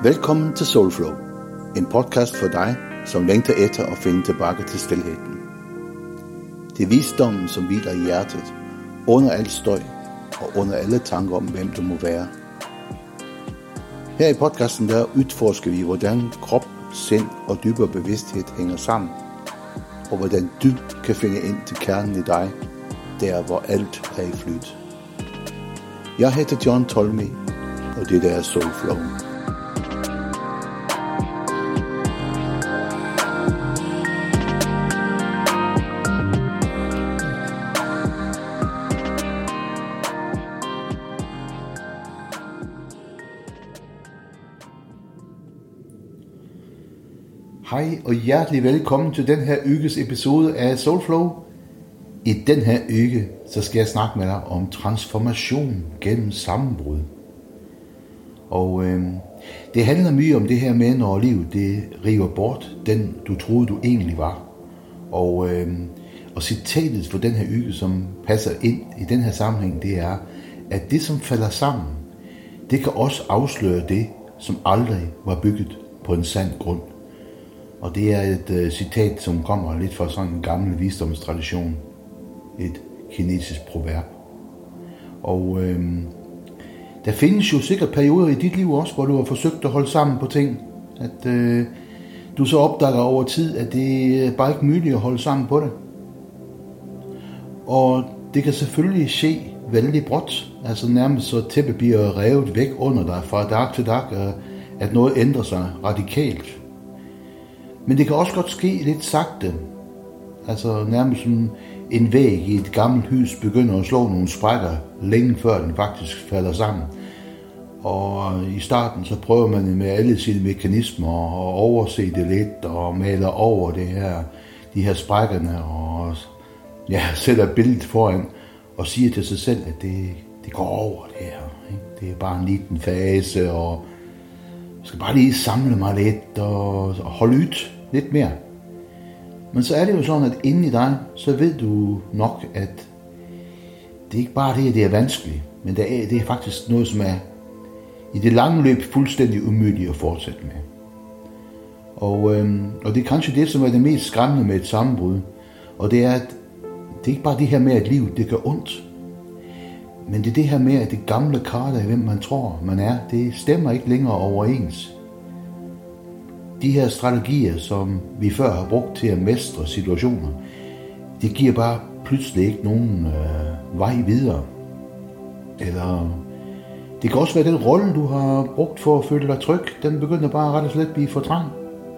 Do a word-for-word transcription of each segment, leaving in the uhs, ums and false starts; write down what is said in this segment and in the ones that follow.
Velkommen til Soulflow, en podcast for dig, som længter efter at finde tilbage til stilheden. Det er visdommen, som hviler i hjertet, under al støj og under alle tanker om, hvem du må være. Her i podcasten der udforsker vi, hvordan krop, sind og dybere bevidsthed hænger sammen, og hvordan du kan finde ind til kernen i dig, der hvor alt er i flyt. Jeg hedder John Tolmi, og det der er Soulflow. Hej og hjertelig velkommen til den her uges episode af Soulflow. I den her uge, så skal jeg snakke med dig om transformation gennem sammenbrud. Og øh, det handler mye om det her med, når livet det river bort den, du troede, du egentlig var. Og, øh, og citatet for den her uge, som passer ind i den her sammenhæng, det er, at det, som falder sammen, det kan også afsløre det, som aldrig var bygget på en sand grund. Og det er et uh, citat, som kommer lidt fra sådan en gammel visdomstradition. Et kinesisk proverb. Og øhm, der findes jo sikkert perioder i dit liv også, hvor du har forsøgt at holde sammen på ting. At øh, du så opdager over tid, at det er bare ikke muligt at holde sammen på det. Og det kan selvfølgelig ske vældig bråt. Altså nærmest så tæppet bliver revet væk under dig fra dag til dag, at noget ændrer sig radikalt. Men det kan også godt ske lidt sagte. Altså nærmest som en væg i et gammelt hus begynder at slå nogle sprækker, længe før den faktisk falder sammen. Og i starten så prøver man med alle sine mekanismer at overse det lidt og maler over det her, de her sprækkerne og ja, sætter billedet foran og siger til sig selv, at det, det går over det her. Ikke? Det er bare en liten fase, og jeg skal bare lige samle mig lidt og, og holde ud lidt mere. Men så er det jo sådan, at inde i dig, så ved du nok, at det er ikke bare det, at det er vanskeligt, men det er, det er faktisk noget, som er i det lange løb fuldstændig umuligt at fortsætte med. Og, øhm, og det er kanskje det, som er det mest skræmmende med et sammenbrud, og det er, at det er ikke bare det her med, at livet det gør ondt, men det er det her med, at det gamle karte af, hvem man tror, man er, det stemmer ikke længere overens. De her strategier, som vi før har brugt til at mestre situationer, det giver bare pludselig ikke nogen øh, vej videre. Eller det kan også være den rolle, du har brugt for at føle dig tryg, den begynder bare ret og slet at blive fortrængt.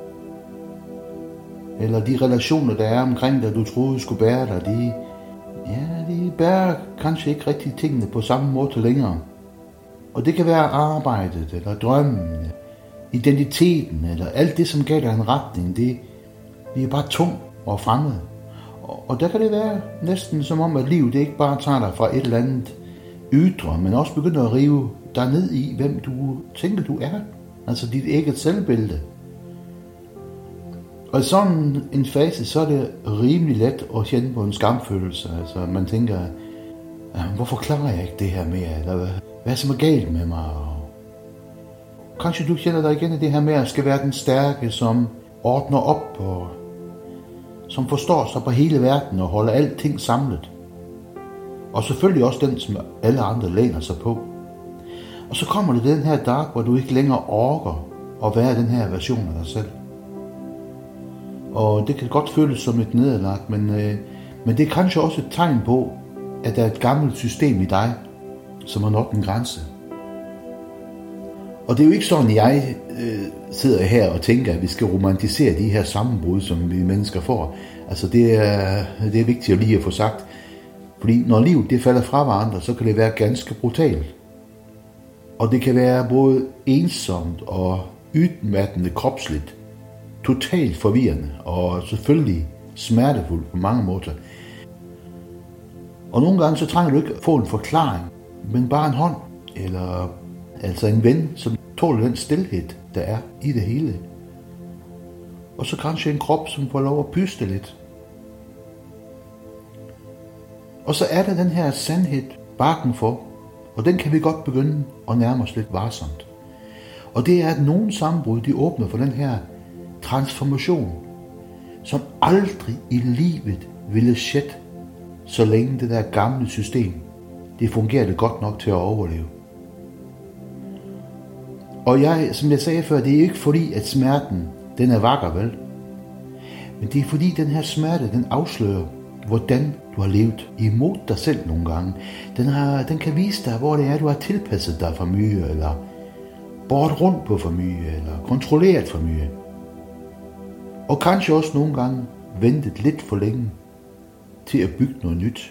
Eller de relationer, der er omkring dig, du troede skulle bære dig, de, ja, de bærer kanskje ikke rigtig tingene på samme måde længere. Og det kan være arbejdet, eller drømmen, identiteten, eller alt det, som gav dig en retning, det, det er bare tung og fremmed. Og, og der kan det være næsten som om, at livet det ikke bare tager dig fra et eller andet ydre, men også begynder at rive dig ned i, hvem du tænker, du er. Altså dit eget selvbillede. Og i sådan en fase, så er det rimelig let at kende på en skamfølelse. Altså man tænker, hvorfor klarer jeg ikke det her mere? Eller hvad, hvad er som er galt med mig? Kanskje du kender dig igen i det her med, at skal være den stærke, som ordner op og som forstår sig på hele verden og holder alting samlet. Og selvfølgelig også den, som alle andre læner sig på. Og så kommer det den her dag, hvor du ikke længere orker at være den her version af dig selv. Og det kan godt føles som et nederlag, men, øh, men det er kanskje også et tegn på, at der er et gammelt system i dig, som har nået en grænse. Og det er jo ikke sådan, at jeg øh, sidder her og tænker, at vi skal romantisere de her sammenbrud, som vi mennesker får. Altså det er, det er vigtigt at lige at få sagt. Fordi når livet det falder fra hverandre, så kan det være ganske brutalt. Og det kan være både ensomt og udmattende kropsligt, totalt forvirrende og selvfølgelig smertefuldt på mange måder. Og nogle gange så trænger du ikke at få en forklaring, men bare en hånd, eller altså en ven, som tåler den stilhed, der er i det hele. Og så kanskje en krop, som får lov at puste lidt. Og så er der den her sandhed bakken for, og den kan vi godt begynde at nærme os lidt varsomt. Og det er, at nogle sammenbrud, de åbner for den her transformation, som aldrig i livet ville ske, så længe det der gamle system, det fungerede godt nok til at overleve. Og jeg, som jeg sagde før, det er ikke fordi, at smerten, den er vakker, vel? Men det er fordi, den her smerte, den afslører, hvordan du har levet imod dig selv nogle gange. Den, har, den kan vise dig, hvor det er, du har tilpasset dig for mye, eller båret rundt på for mye, eller kontrolleret for mye. Og kanskje også nogle gange ventet lidt for længe til at bygge noget nyt.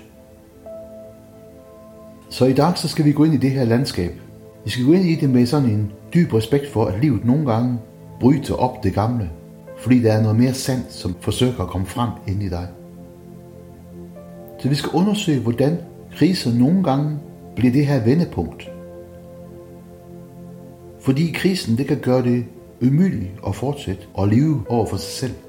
Så i dag så skal vi gå ind i det her landskab. Vi skal gå ind i det med sådan en dyb respekt for, at livet nogle gange bryder op det gamle, fordi der er noget mere sandt, som forsøger at komme frem ind i dig. Så vi skal undersøge, hvordan kriser nogle gange bliver det her vendepunkt. Fordi krisen, det kan gøre det umuligt at fortsætte og leve over for sig selv.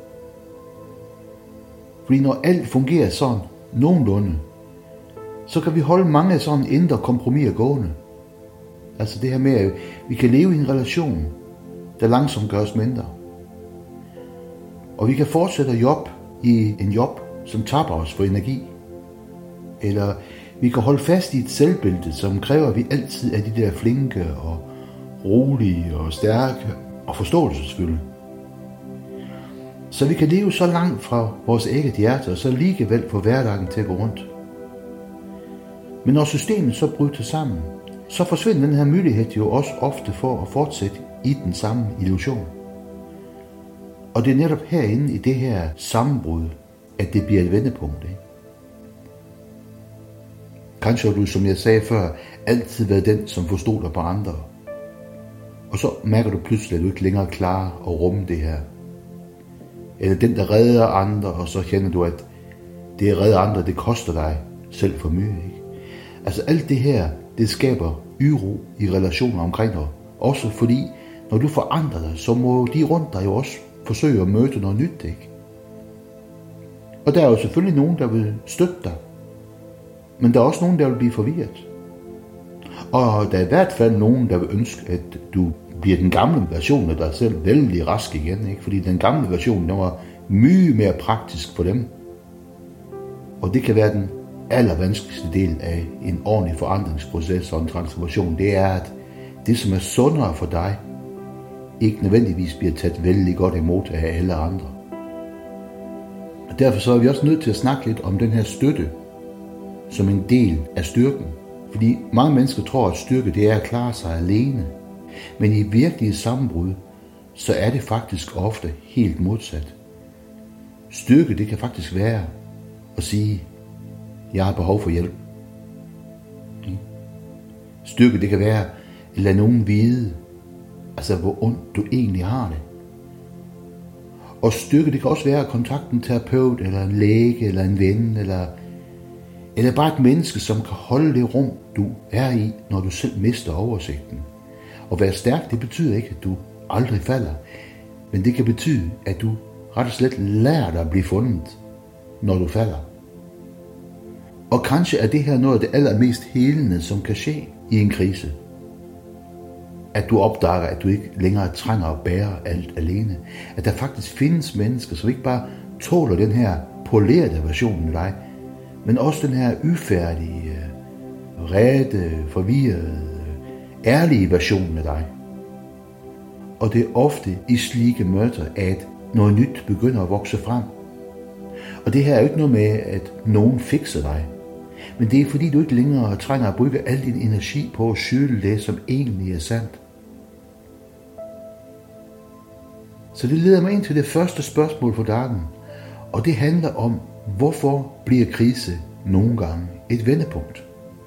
Fordi når alt fungerer sådan nogenlunde, så kan vi holde mange sådan indre kompromiser gående. Altså det her med, at vi kan leve i en relation, der langsomt gør os mindre. Og vi kan fortsætte at jobbe i en job, som tapper os for energi. Eller vi kan holde fast i et selvbillede, som kræver, at vi altid er de der flinke og rolige og stærke og forståelsesfulde. Så vi kan leve så langt fra vores eget hjerte, og så alligevel få hverdagen til at gå rundt. Men når systemet så bryder sammen, så forsvinder den her mulighed jo også ofte for at fortsætte i den samme illusion. Og det er netop herinde i det her sammenbrud, at det bliver et vendepunkt. Ikke? Kanskje har du, som jeg sagde før, altid været den, som forstod dig på andre. Og så mærker du pludselig, at du ikke længere klarer at rumme det her. Eller den, der redder andre, og så kender du, at det at redde andre, det koster dig selv for mye. Ikke? Altså alt det her, det skaber uro i relationer omkring dig. Også fordi, når du forandrer dig, så må de rundt dig jo også forsøge at møde noget nyt. Ikke? Og der er jo selvfølgelig nogen, der vil støtte dig. Men der er også nogen, der vil blive forvirret. Og der er i hvert fald nogen, der vil ønske, at du bliver den gamle version af dig selv vældig rask igen. Ikke? Fordi den gamle version, den var mye mere praktisk for dem. Og det kan være den allervanskeligste del af en ordentlig forandringsproces og en transformation. Det er, at det, som er sundere for dig, ikke nødvendigvis bliver taget vældig godt imod af alle andre. Og derfor så er vi også nødt til at snakke lidt om den her støtte, som en del af styrken. Fordi mange mennesker tror, at styrke det er at klare sig alene. Men i virkelige sammenbrud, så er det faktisk ofte helt modsat. Styrke, det kan faktisk være at sige, jeg har behov for hjælp. Styrke, det kan være at lade nogen vide, altså hvor ondt du egentlig har det. Og styrke, det kan også være at kontakte en terapeut, eller en læge, eller en ven, eller, eller bare et menneske, som kan holde det rum, du er i, når du selv mister oversigten. Og være stærk, det betyder ikke, at du aldrig falder, men det kan betyde, at du ret og slet lærer dig at blive fundet, når du falder. Og kanskje er det her noget af det allermest helende, som kan ske i en krise. At du opdager, at du ikke længere trænger at bære alt alene. At der faktisk findes mennesker, som ikke bare tåler den her polerede version af dig, men også den her ufærdige, rette, forvirrede, ærlige version af dig. Og det er ofte i slike møder, at noget nyt begynder at vokse frem. Og det her er jo ikke noget med, at nogen fikser dig. Men det er fordi, du ikke længere trænger at bruge al din energi på at skjule det, som egentlig er sandt. Så det leder mig ind til det første spørgsmål for dagen. Og det handler om, hvorfor bliver krise nogle gange et vendepunkt?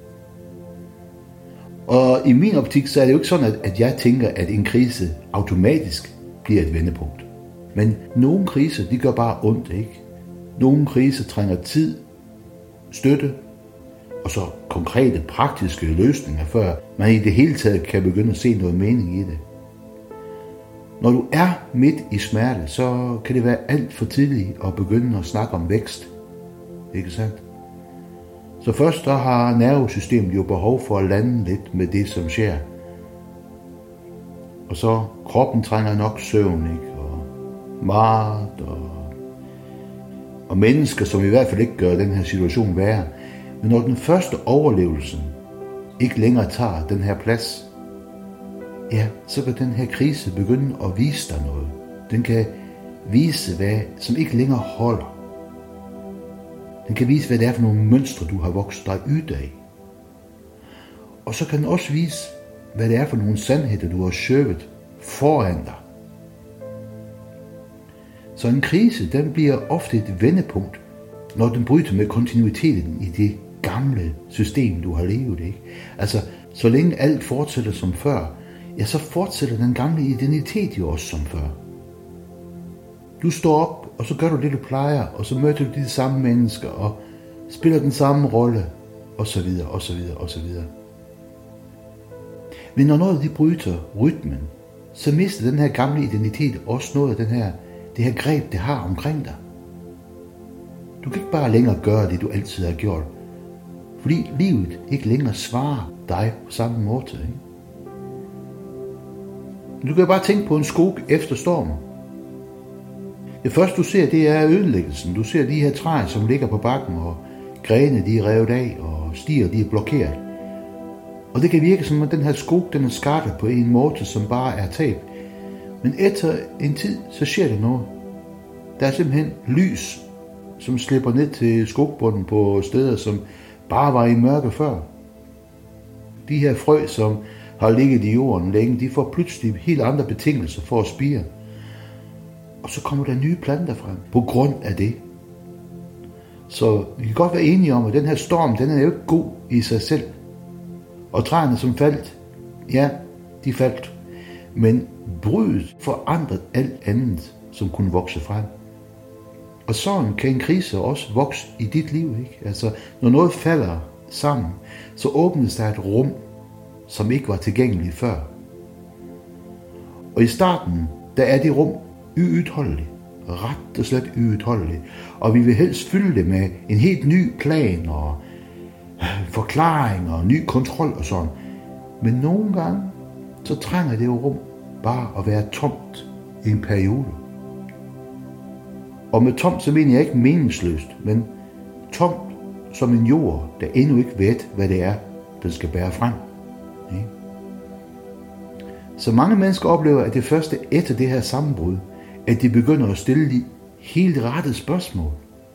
Og i min optik, så er det jo ikke sådan, at jeg tænker, at en krise automatisk bliver et vendepunkt. Men nogle kriser, de gør bare ondt, ikke? Nogle kriser trænger tid, støtte, og så konkrete, praktiske løsninger, før man i det hele taget kan begynde at se noget mening i det. Når du er midt i smerte, så kan det være alt for tidligt at begynde at snakke om vækst. Ikke sandt? Så først der har nervesystemet jo behov for at lande lidt med det, som sker. Og så kroppen trænger nok søvn, ikke? Og mart og, og mennesker, som i hvert fald ikke gør den her situation værre. Men når den første overlevelse ikke længere tager den her plads, ja, så kan den her krise begynde at vise dig noget. Den kan vise, hvad som ikke længere holder. Den kan vise, hvad det er for nogle mønstre, du har vokset dig ud af. Og så kan den også vise, hvad det er for nogle sandheder, du har skjøvet foran dig. Så en krise, den bliver ofte et vendepunkt, når den bryder med kontinuiteten i det gamle system, du har levet, ikke? Altså, så længe alt fortsætter som før, ja, så fortsætter den gamle identitet jo også som før. Du står op, og så gør du det, du plejer, og så møder du de samme mennesker, og spiller den samme rolle, og så videre, og så videre, og så videre. Men når noget de bryder rytmen, så mister den her gamle identitet også noget af den her, det her greb, det har omkring dig. Du kan ikke bare længere gøre det, du altid har gjort, fordi livet ikke længere svarer dig på samme måde. Ikke? Du kan bare tænke på en skog efter stormen. Det første du ser, det er ødelæggelsen. Du ser de her træer, som ligger på bakken, og grene de er revet af, og stier de er blokeret. Og det kan virke som, at den her skog, den er skartet på en måde, som bare er tab. Men efter en tid, så sker der noget. Der er simpelthen lys, som slipper ned til skogbunden på steder, som bare var i mørke før. De her frø, som har ligget i jorden længe, de får pludselig helt andre betingelser for at spire. Og så kommer der nye planter frem på grund af det. Så vi kan godt være enige om, at den her storm, den er jo ikke god i sig selv. Og træerne, som faldt, ja, de faldt. Men bruddet forandrede alt andet, som kunne vokse frem. Og sådan kan en krise også vokse i dit liv, ikke? Altså, når noget falder sammen, så åbnes der et rum, som ikke var tilgængeligt før. Og i starten, der er det rum uudholdeligt. Ret og slet uudholdeligt. Og vi vil helst fylde det med en helt ny plan og forklaring og ny kontrol og sådan. Men nogle gange, så trænger det jo rum bare at være tomt i en periode. Og med tomt, så mener jeg ikke meningsløst, men tomt som en jord, der endnu ikke ved, hvad det er, den skal bære frem. Okay? Så mange mennesker oplever, at det første efter det her sammenbrud, at de begynder at stille de helt rette spørgsmål.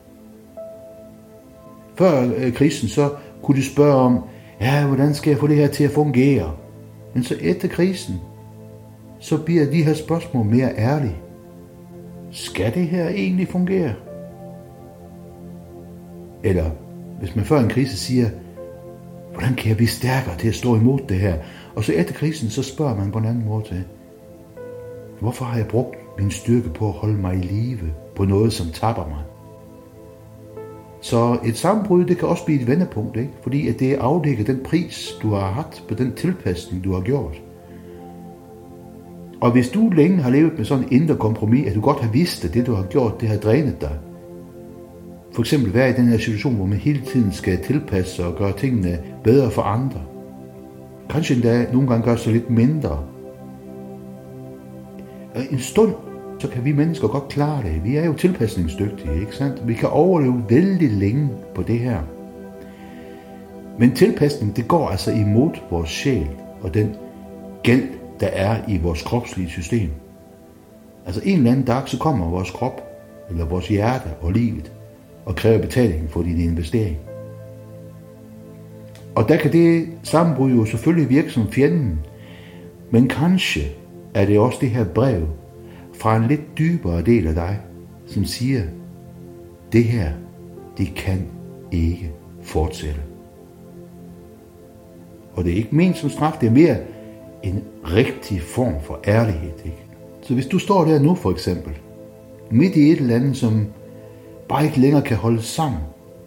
Før øh, krisen, så kunne de spørge om, ja, hvordan skal jeg få det her til at fungere? Men så efter krisen, så bliver de her spørgsmål mere ærlige. Skal det her egentlig fungere? Eller hvis man før en krise siger, hvordan kan jeg blive stærkere til at stå imod det her? Og så efter krisen, så spørger man på en anden måde til, hvorfor har jeg brugt min styrke på at holde mig i live på noget, som tapper mig? Så et sammenbrud, det kan også blive et vendepunkt, ikke? Fordi at det afdækker den pris, du har haft på den tilpasning, du har gjort. Og hvis du længe har levet med sådan en indre kompromis, at du godt har vidst, at det, du har gjort, det har drænet dig. For eksempel være i den her situation, hvor man hele tiden skal tilpasse sig og gøre tingene bedre for andre. Kanskje endda nogle gange gøre sig lidt mindre. Og en stund, så kan vi mennesker godt klare det. Vi er jo tilpasningsdygtige, ikke sandt? Vi kan overleve vældig længe på det her. Men tilpasning, det går altså imod vores sjæl og den gæld, der er i vores kropslige system. Altså en eller anden dag, så kommer vores krop, eller vores hjerte og livet, og kræver betaling for din investering. Og der kan det sammenbrud jo selvfølgelig virke som fjenden, men kanskje er det også det her brev fra en lidt dybere del af dig, som siger, det her, det kan ikke fortsætte. Og det er ikke ment som straf, det er mere en rigtig form for ærlighed. Ikke? Så hvis du står der nu for eksempel, midt i et eller andet, som bare ikke længere kan holde sammen,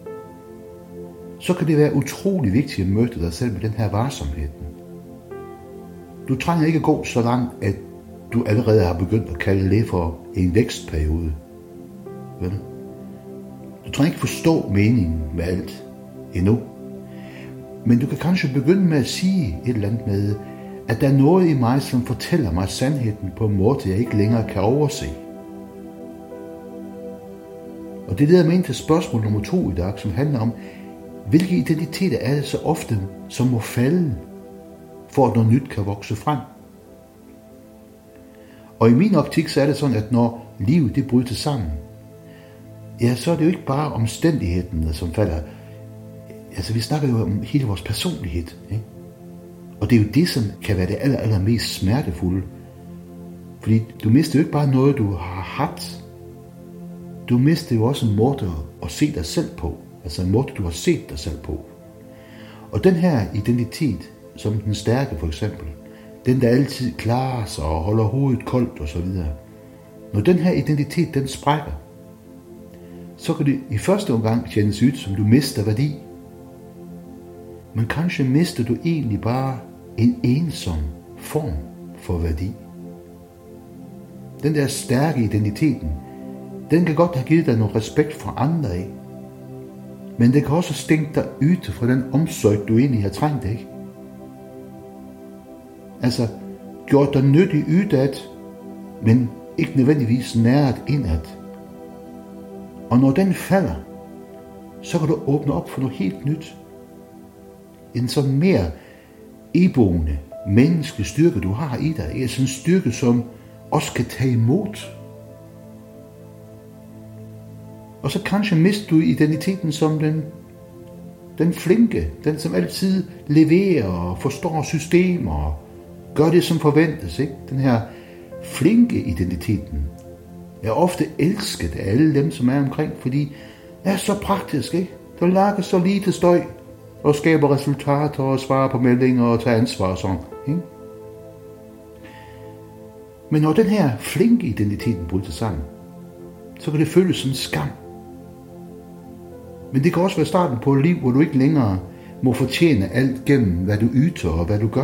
så kan det være utrolig vigtigt at møde dig selv med den her varsomhed. Du trænger ikke at gå så langt, at du allerede har begyndt at kalde det for en vækstperiode. Vel? Du trænger ikke forstå meningen med alt endnu. Men du kan kanskje begynde med at sige et eller andet med, at der er noget i mig, som fortæller mig sandheden på en måde, jeg ikke længere kan overse. Og det leder mig ind til spørgsmål nummer to i dag, som handler om, hvilke identiteter er det så ofte, som må falde, for at noget nyt kan vokse frem. Og i min optik, så er det sådan, at når livet det bryder sammen, ja, så er det jo ikke bare omstændighederne, som falder. Altså, vi snakker jo om hele vores personlighed, ikke? Og det er jo det, som kan være det aller, aller mest smertefulde. Fordi du mister jo ikke bare noget, du har haft. Du mister jo også en måde at se dig selv på. Altså en måde, du har set dig selv på. Og den her identitet, som den stærke for eksempel, den der altid klarer sig og holder hovedet koldt osv. Når den her identitet, den sprækker, så kan det i første omgang kändes ud, som du mister værdi. Men kanskje mister du egentlig bare en ensom form for værdi. Den der stærke identiteten, den kan godt have givet dig noget respekt fra andre af. Men det kan også stænge dig ud fra den omsorg, du egentlig har trængt, ikke? Altså, gjort dig nyttig udad, men ikke nødvendigvis næret indad. Og når den falder, så kan du åbne op for noget helt nyt. En sådan mere iboende menneskelig styrke, du har i dig. En sådan styrke, som også kan tage imod. Og så kanskje mister du identiteten som den, den flinke, den som altid leverer og forstår systemer og gør det som forventes, ikke? Den her flinke identiteten er ofte elsket af alle dem, som er omkring, fordi det er så praktisk, ikke? Der lager så lite støj og skaber resultater og svarer på meldinger og tager ansvar og sådan, ikke? Men når den her flinke identiteten bryder sammen, så kan det føles som skam. Men det kan også være starten på et liv, hvor du ikke længere må fortjene alt gennem, hvad du yder og hvad du gør.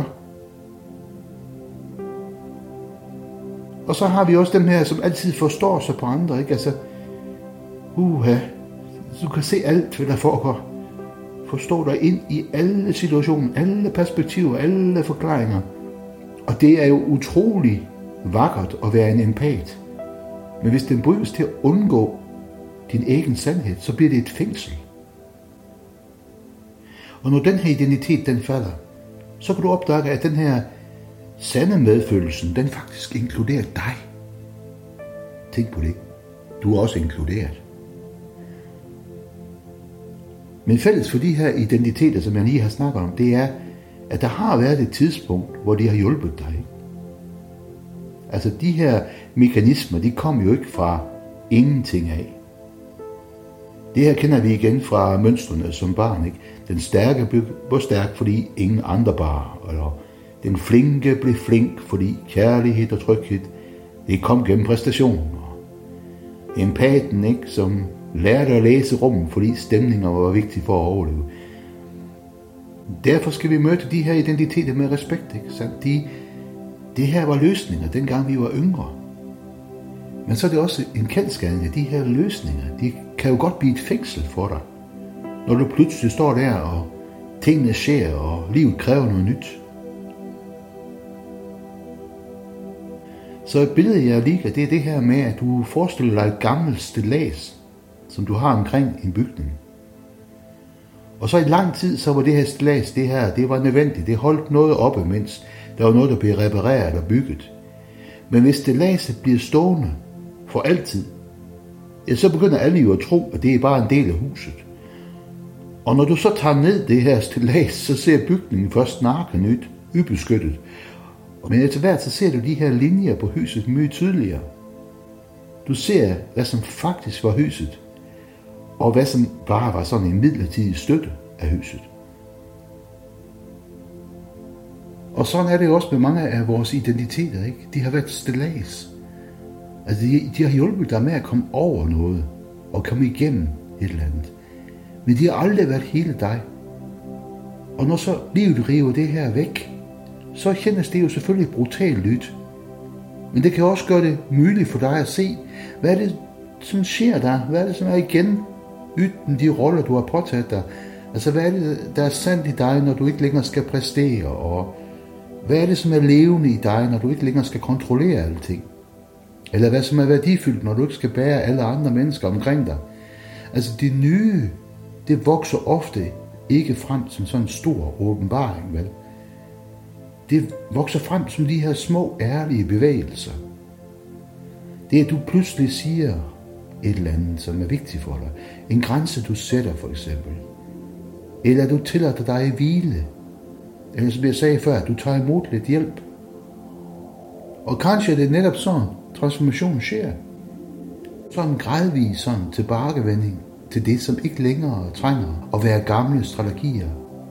Og så har vi også dem her, som altid forstår sig på andre, ikke? Altså, uha, du kan se alt, hvad der foregår. Forstå dig ind i alle situationer, alle perspektiver, alle forklaringer. Og det er jo utrolig vakkert at være en empat. Men hvis den bruges til at undgå din egen sandhed, så bliver det et fængsel. Og når den her identitet, den falder, så kan du opdage, at den her sande medfølelsen, den faktisk inkluderer dig. Tænk på det. Du er også inkluderet. Men fælles for de her identiteter, som jeg lige har snakket om, det er, at der har været et tidspunkt, hvor de har hjulpet dig. Altså de her mekanismer, de kommer jo ikke fra ingenting af. Det her kender vi igen fra mønstrene som barn, ikke? Den stærke blev stærk, fordi ingen andre bar, eller den flinke blev flink, fordi kærlighed og tryghed, det kom gennem præstationer. Empaten, ikke, som lærte at læse rummet, fordi stemninger var vigtige for at overleve. Derfor skal vi møde de her identiteter med respekt, ikke sandt? De, det her var løsninger, dengang vi var yngre. Men så er det også en kendsgerning, at de her løsninger, de kan jo godt blive et fængsel for dig. Når du pludselig står der, og tingene sker, og livet kræver noget nyt. Så et billede, jeg liker, det er det her med, at du forestiller dig et gammelt stillads, som du har omkring en bygning. Og så i lang tid, så var det her stillads, det her, det var nødvendigt. Det holdt noget oppe, mens der var noget, der blev repareret og bygget. Men hvis stilladset bliver stående for altid, ja, så begynder alle jo at tro, at det er bare en del af huset. Og når du så tager ned det her stillads, så ser bygningen først nakken ud, ubeskyttet. Men etter hvert så ser du de her linjer på huset mye tydeligere. Du ser, hvad som faktisk var huset, og hvad som bare var sådan en midlertidig støtte af huset. Og sådan er det også med mange af vores identiteter, ikke? De har været stillads. Altså, de, de har hjulpet dig med at komme over noget, og komme igennem et eller andet. Men de har aldrig været hele dig. Og når så livet river det her væk, så kändes det jo selvfølgelig brutalt ud. Men det kan også gøre det muligt for dig at se, hvad er det, som sker der? Hvad er det, som er igen uden de roller, du har påtaget dig? Altså, hvad er det, der er sandt i dig, når du ikke længere skal præstere? Og Hvad er det, som er levende i dig, når du ikke længere skal kontrollere alting? Eller hvad som er værdifyldt, når du ikke skal bære alle andre mennesker omkring dig? Altså det nye, det vokser ofte ikke frem som sådan en stor åbenbaring, vel? Det vokser frem som de her små, ærlige bevægelser. Det er, at du pludselig siger et eller andet, som er vigtigt for dig. En grænse, du sætter, for eksempel. Eller at du tillader dig at hvile. Eller som jeg sagde før, at du tager imod lidt hjælp. Og kanskje er det netop sådan, transformationen sker. Sådan en gradvis sådan tilbagevending til det, som ikke længere trænger at være gamle strategier.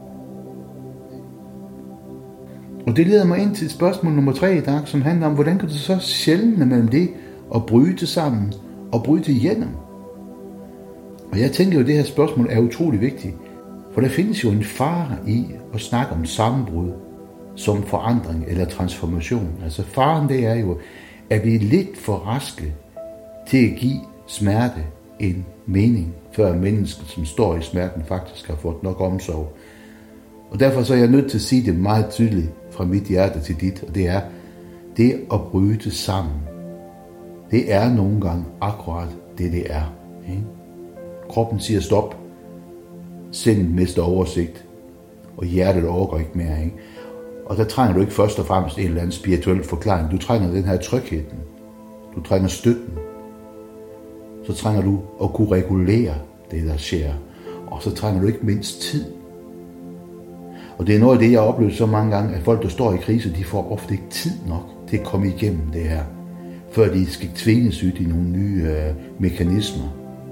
Og det leder mig ind til spørgsmål nummer tre i dag, som handler om, hvordan kan du så skelne mellem det og bryde sammen og bryde igennem? Og jeg tænker jo, at det her spørgsmål er utrolig vigtigt, for der findes jo en fare i at snakke om sammenbrud som forandring eller transformation. Altså faren det er jo, at vi er lidt for raske til at give smerte en mening, før mennesket, som står i smerten, faktisk har fået nok omsorg. Og derfor så er jeg nødt til at sige det meget tydeligt fra mit hjerte til dit, og det er, det at bryde sammen, det er nogle gange akkurat det, det er. Ikke? Kroppen siger stop, sindet mister oversigt, og hjertet overgår ikke mere. Ikke? Og der trænger du ikke først og fremmest en eller anden spirituel forklaring. Du trænger den her trygheden. Du trænger støtten. Så trænger du at kunne regulere det, der sker. Og så trænger du ikke mindst tid. Og det er noget af det, jeg har oplevet så mange gange, at folk, der står i krise, de får ofte ikke tid nok til at komme igennem det her, før de skal tvinges ud i nogle nye øh, mekanismer.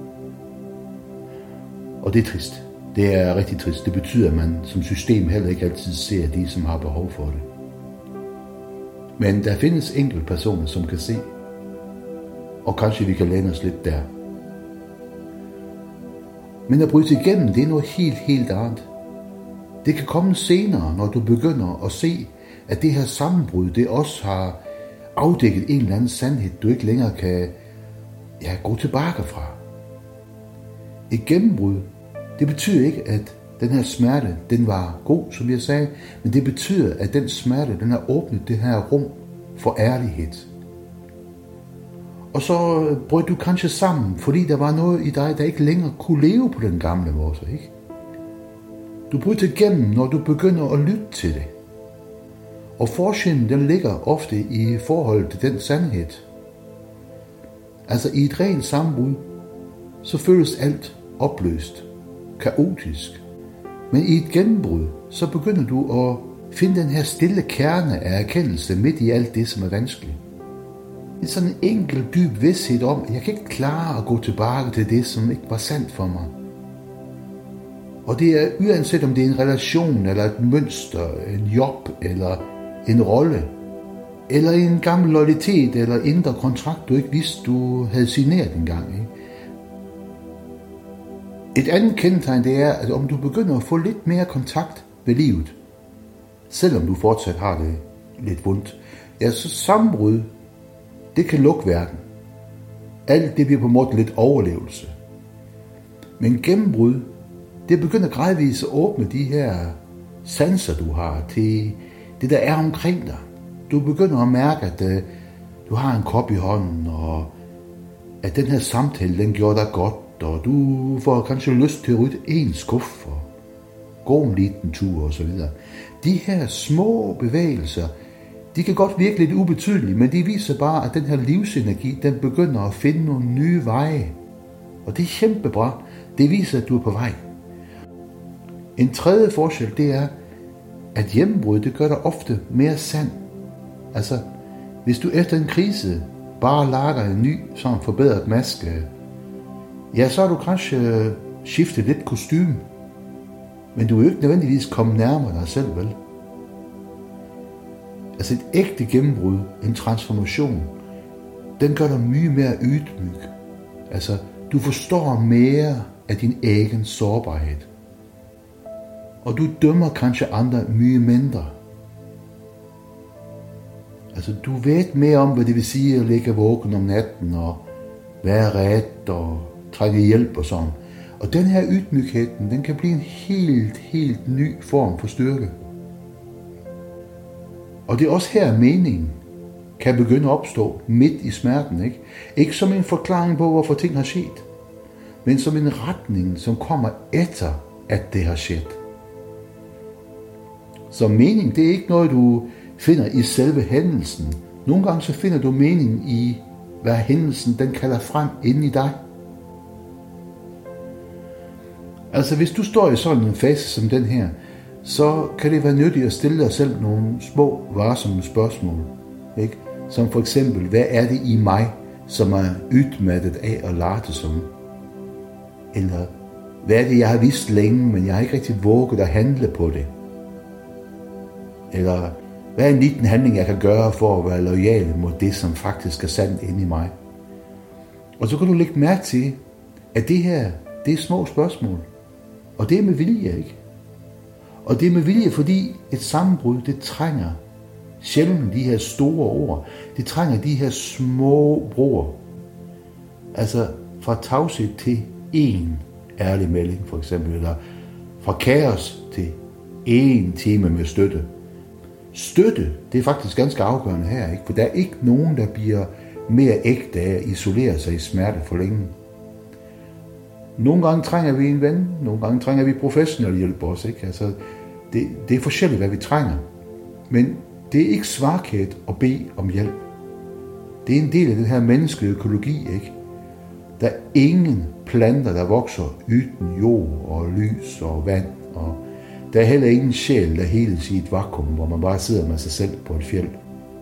Og det er trist. Det er rigtig trist. Det betyder, at man som system heller ikke altid ser de, som har behov for det. Men der findes enkelte personer, som kan se, og kanskje vi kan læne os lidt der. Men at bryde igennem, det er noget helt, helt andet. Det kan komme senere, når du begynder at se, at det her sammenbrud, det også har afdækket en eller anden sandhed, du ikke længere kan ja, gå tilbage fra. Et gennembrud, det betyder ikke, at den her smerte, den var god, som jeg sagde, men det betyder, at den smerte, den har åbnet det her rum for ærlighed. Og så brød du kanskje sammen, fordi der var noget i dig, der ikke længere kunne leve på den gamle måde, ikke? Du bryder igennem, når du begynder at lytte til det. Og forskellen, den ligger ofte i forhold til den sandhed. Altså i et rent sammenbrud, så føles alt opløst, kaotisk. Men i et gennembrud, så begynder du at finde den her stille kerne af erkendelse midt i alt det, som er vanskeligt. Det er sådan en enkel, dyb vidsthed om, at jeg kan ikke klare at gå tilbage til det, som ikke var sandt for mig. Og det er uanset om det er en relation, eller et mønster, en job, eller en rolle, eller en gammel loyalitet, eller indre kontrakt, du ikke vidste, du havde signeret engang. Ikke? Et andet kendetegn, det er, at om du begynder at få lidt mere kontakt med livet, selvom du fortsat har det lidt vondt, ja, så sammenbrud, det kan lukke verden. Alt det bliver på en måde lidt overlevelse. Men gennembrud, det begynder gradvist at åbne de her sanser, du har, til det, der er omkring dig. Du begynder at mærke, at uh, du har en kop i hånden, og at den her samtale, den gjorde dig godt, og du får kanskje lyst til at rydde en skuff, og gå en liten tur, og så videre. De her små bevægelser, de kan godt virke lidt ubetydelige, men de viser bare, at den her livsenergi, den begynder at finde nogle nye veje. Og det er kæmpebra. Det viser, at du er på vej. En tredje forskel, det er, at gennembrud, det gør dig ofte mere sand. Altså, hvis du efter en krise bare lager en ny, sådan forbedret maske, ja, så har du kanskje skiftet lidt kostume, men du er jo ikke nødvendigvis kommet nærmere dig selv, vel? Altså et ægte gennembrud, en transformation, den gør dig mye mere ydmyg. Altså, du forstår mere af din egen sårbarhed. Og du dømmer kanskje andre mye mindre. Altså, du ved mere om, hvad det vil sige at ligge vågen om natten, og være ret, og trække hjælp og sådan. Og den her ydmyghed, den kan blive en helt, helt ny form for styrke. Og det er også her meningen kan begynde at opstå midt i smerten. Ikke, ikke som en forklaring på, hvorfor ting har sket, men som en retning, som kommer efter, at det har sket. Så mening, det er ikke noget, du finder i selve hændelsen. Nogle gange så finder du mening i, hvad hændelsen den kalder frem inde i dig. Altså hvis du står i sådan en fase som den her, så kan det være nyttigt at stille dig selv nogle små, varsomme spørgsmål. Ikke? Som for eksempel, hvad er det i mig, som er udmattet af at lade som? Eller, hvad er det, jeg har vidst længe, men jeg har ikke rigtig våget at handle på det? Eller, hvad er en liten handling, jeg kan gøre for at være loyal mod det, som faktisk er sandt inde i mig? Og så kan du lægge mærke til, at det her, det er små spørgsmål. Og det er med vilje, ikke? Og det er med vilje, fordi et sammenbrud, det trænger sjældent de her store ord. Det trænger de her små broer. Altså fra tavshed til én ærlig melding, for eksempel. Eller fra kaos til én time med støtte. Støtte, det er faktisk ganske afgørende her, ikke? For der er ikke nogen, der bliver mere ægte af at isolere sig i smerte for længe. Nogle gange trænger vi en ven, nogle gange trænger vi professionelle hjælp også, ikke? Altså, det, det er forskelligt, hvad vi trænger. Men det er ikke svaghed at bede om hjælp. Det er en del af den her menneskelige økologi, ikke? Der er ingen planter, der vokser uden jord og lys og vand, og der er heller ingen sjæl, der heles i et vakuum, hvor man bare sidder med sig selv på et fjeld.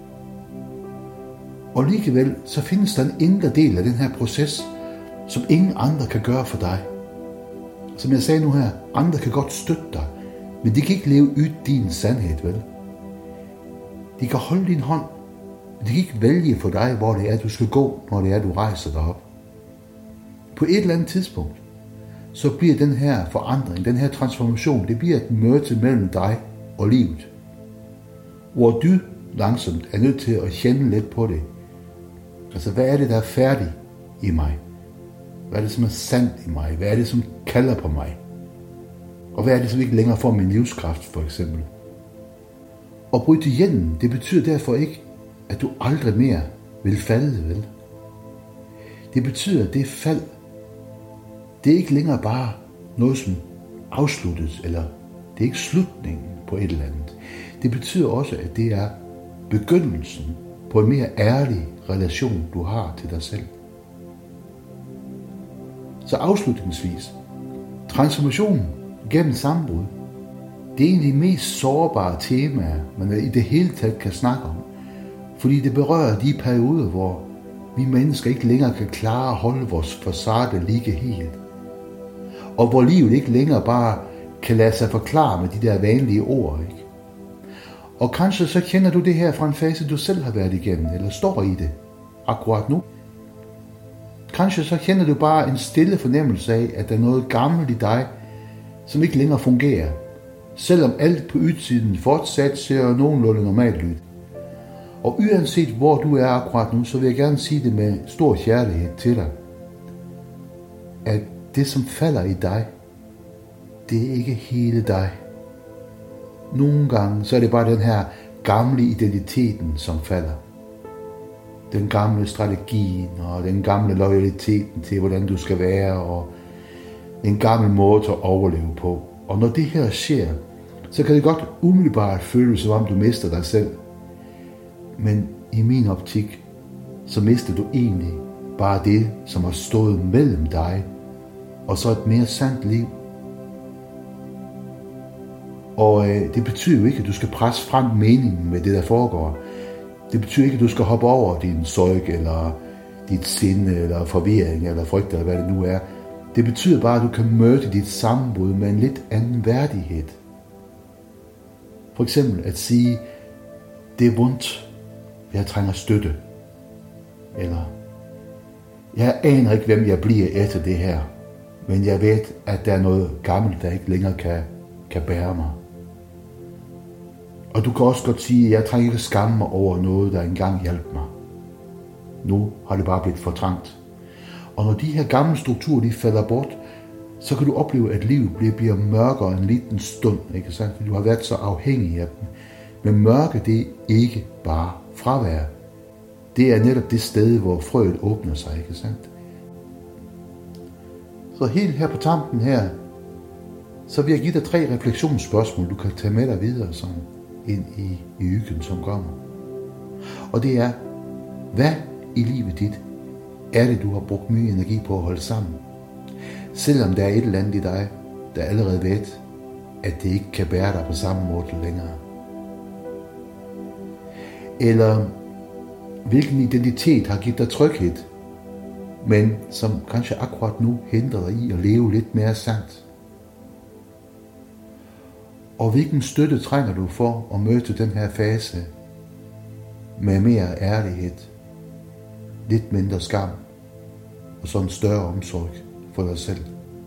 Og alligevel, så findes der en indre del af den her proces, som ingen andre kan gøre for dig. Som jeg sagde nu her, andre kan godt støtte dig, men de kan ikke leve ud din sandhed, vel? De kan holde din hånd, men de kan ikke vælge for dig, hvor det er, du skal gå, når det er, du rejser dig op. På et eller andet tidspunkt, så bliver den her forandring, den her transformation, det bliver et møde mellem dig og livet. Hvor du langsomt er nødt til at kende lidt på det. Altså, hvad er det, der er færdigt i mig? Hvad er det, som er sandt i mig? Hvad er det, som kalder på mig? Og hvad er det, som ikke længere får min livskraft, for eksempel? Og bryde igennem, det betyder derfor ikke, at du aldrig mere vil falde, vel? Det betyder, at det fald, det er ikke længere bare noget, som afsluttes, eller det er ikke slutningen på et eller andet. Det betyder også, at det er begyndelsen på en mere ærlig relation, du har til dig selv. Så afslutningsvis, transformationen gennem sammenbrud, det er en af de mest sårbare temaer, man i det hele taget kan snakke om, fordi det berører de perioder, hvor vi mennesker ikke længere kan klare at holde vores facade ligge helt, og hvor livet ikke længere bare kan lade sig forklare med de der vanlige ord, ikke? Og kanskje så kender du det her fra en fase, du selv har været igennem, eller står i det akkurat nu. Kanskje så kender du bare en stille fornemmelse af, at der er noget gammelt i dig, som ikke længere fungerer, selvom alt på udsiden fortsat ser nogenlunde normalt ud. Og uanset hvor du er akkurat nu, så vil jeg gerne sige det med stor kærlighed til dig, at det som falder i dig, det er ikke hele dig. Nogle gange så er det bare den her gamle identiteten, som falder. Den gamle strategien og den gamle loyaliteten til, hvordan du skal være, og en gammel måde at overleve på. Og når det her sker, så kan det godt umiddelbart føles, som om du mister dig selv. Men i min optik, så mister du egentlig bare det, som har stået mellem dig, og så et mere sandt liv. Og øh, det betyder jo ikke, at du skal presse frem meningen med det, der foregår. Det betyder ikke, at du skal hoppe over din sorg, eller dit sinde, eller forvirring, eller frygt, eller hvad det nu er. Det betyder bare, at du kan møde dit sammenbrud med en lidt anden værdighed. For eksempel at sige, det er vondt, jeg trænger støtte. Eller, jeg aner ikke, hvem jeg bliver efter det her, men jeg ved, at der er noget gammelt, der ikke længere kan, kan bære mig. Og du kan også godt sige, at jeg trænger ikke skamme mig over noget, der engang hjalp mig. Nu har det bare blivet for trangt. Og når de her gamle strukturer, de falder bort, så kan du opleve, at livet bliver, bliver mørkere en liten stund, ikke sandt? Fordi du har været så afhængig af dem. Men mørke, det er ikke bare fravær. Det er netop det sted, hvor frøet åbner sig, ikke sandt? Så helt her på tampen her, så vil jeg give dig tre refleksionsspørgsmål, du kan tage med dig videre sådan ind i, i ugen, som kommer. Og det er, hvad i livet dit er det, du har brugt mye energi på at holde sammen? Selvom der er et eller andet i dig, der allerede ved, at det ikke kan bære dig på samme måde længere. Eller hvilken identitet har givet dig tryghed, men som kanskje akkurat nu hindrer dig i at leve lidt mere sandt? Og hvilken støtte trænger du for at møde den her fase med mere ærlighed, lidt mindre skam og sådan større omsorg for dig selv?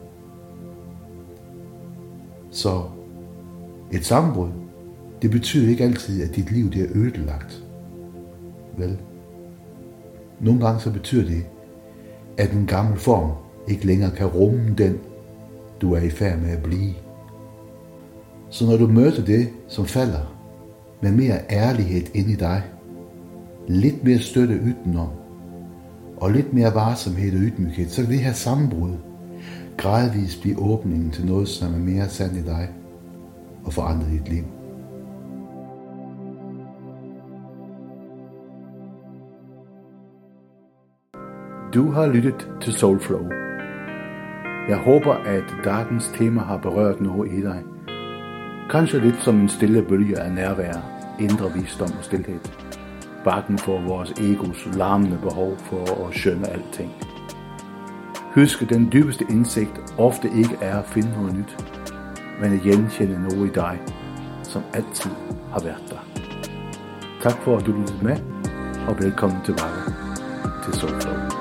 Så et sammenbrud, det betyder ikke altid, at dit liv det er ødelagt. Vel? Nogle gange så betyder det, at en gammel form ikke længere kan rumme den, du er i færd med at blive. Så når du møder det, som falder, med mere ærlighed ind i dig, lidt mere støtte udenom, og lidt mere varsomhed og ydmyghed, så kan det her sammenbrud gradvist blive åbningen til noget, som er mere sandt i dig, og forandre dit liv. Du har lyttet til Soulflow. Jeg håber, at dagens tema har berørt noget i dig. Kanskje lidt som en stille bølge af nærvær, indre visdom og stilhed. Bakken for vores egos larmende behov for at skønne alting. Husk, at den dybeste indsigt ofte ikke er at finde noget nyt, men at genkende noget i dig, som altid har været der. Tak for at du lyttede med, og velkommen tilbage til Soulflow.